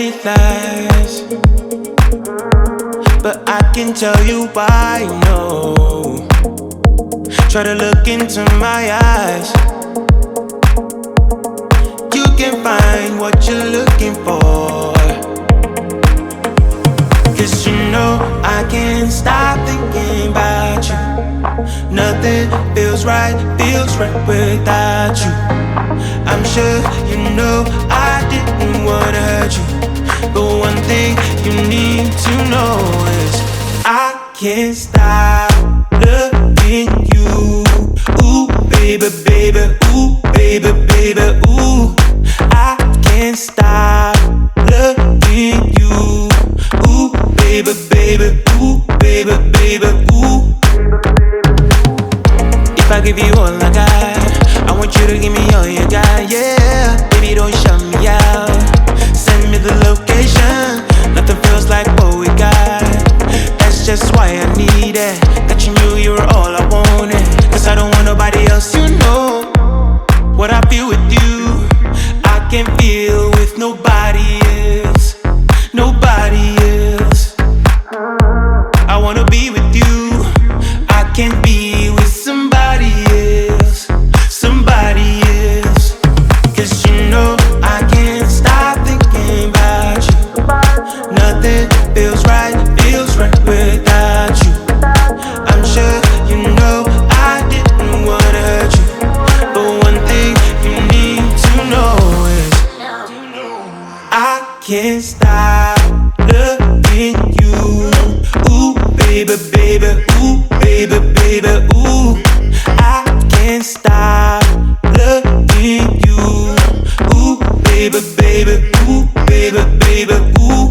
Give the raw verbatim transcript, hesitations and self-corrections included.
it lasts, but I can tell you why, no. Try to look into my eyes, you can find what you're looking for. Cause you know I can't stop thinking about you. Nothing feels right, feels right without you. I'm sure you know I didn't wanna hurt you, but one thing you need to know is I can't stop loving you. Ooh, baby, baby, ooh, baby, baby, ooh. I can't stop loving you. Ooh, baby, baby, ooh, baby, baby, ooh. If I give you all I got, I want you to give me all you got, yeah. Baby, don't shut me out. Send me the location. Nothing feels like what we got. That's just why I need it. That you knew you were all I wanted. Cause I don't want nobody else, you know. What I feel with you, I can feel with nobody else. Nobody else. I wanna be with you. I can't be with somebody else. Somebody else. Cause you know I can't stop thinking about you. Nothing feels right, feels right without you. I'm sure you know I didn't wanna hurt you, but one thing you need to know is I can't stop loving you. Ooh, baby, baby, ooh, baby, baby, ooh. I can't stop loving you. Ooh, baby, baby, ooh, baby, baby, ooh.